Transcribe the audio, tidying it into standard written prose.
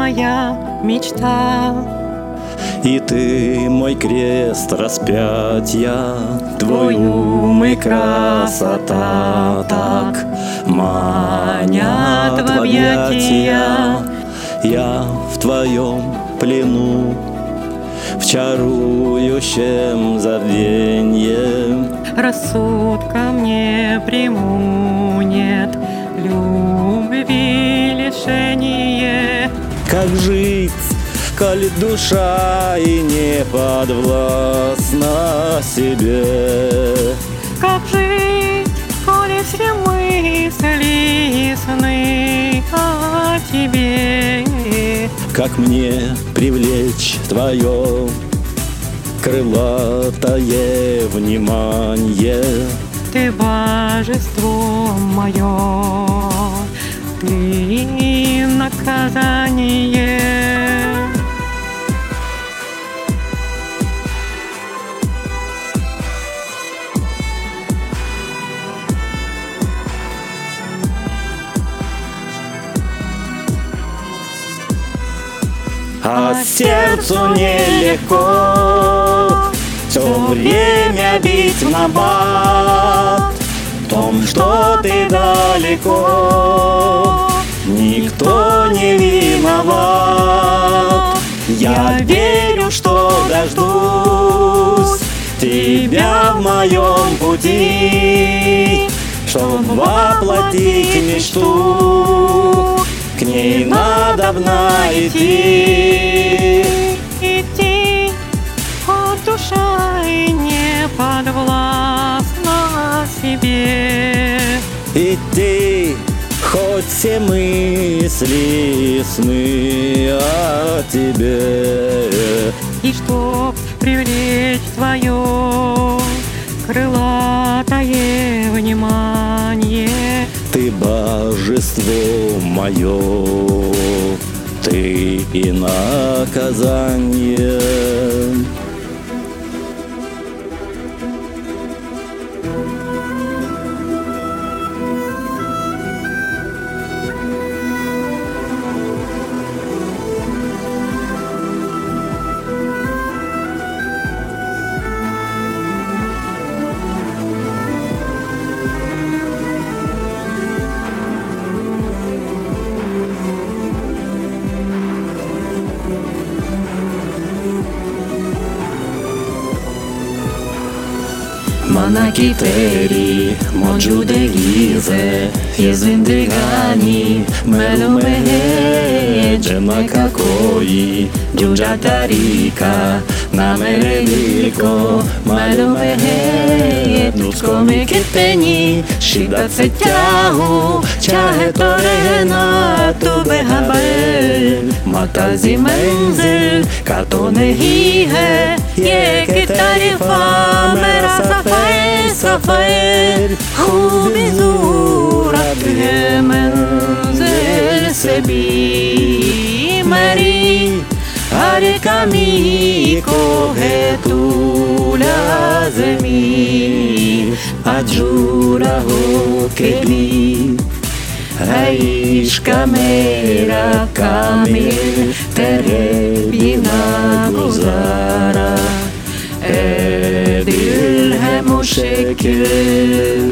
моя мечта. И ты мой крест распятия, твой ум и красота так манят в объятия. Я в твоем плену, в чарующем забвенье. Рассудка мне приму нет, любви лишение. Как жить, коль душа и не подвластна себе? Как жить, коли все мысли сны о тебе? Как мне привлечь твое крылатое внимание? Ты божество мое, ты наказание. А сердцу нелегко все время бить в набат, в том, что ты далеко, никто не виноват. Я верю, что дождусь тебя в моем пути, чтоб воплотить мечту, к ней надобно идти. Идти, хоть душа и не подвластна себе. Идти, хоть все мысли сны о тебе. И чтоб привлечь твое крылатое внимание. Ты божество мое, ты и наказание. Manakiteri, monjudelize, fizvindigani, melumehe, джема какой, джуджатарика, намеревико, melumehe, дускоми китени, шида цетягу, чахе торена, тубе хабель, матази мензель, като не है ये कि तारीफा मेरा सफर खूबसूरत है मंजिल से भी मेरी हर कमी को है तू लाज़मी अजूरा हो के भी है इश्क मेरा कामिल तेरे बिना गुजारा ए दिल है मुश्किल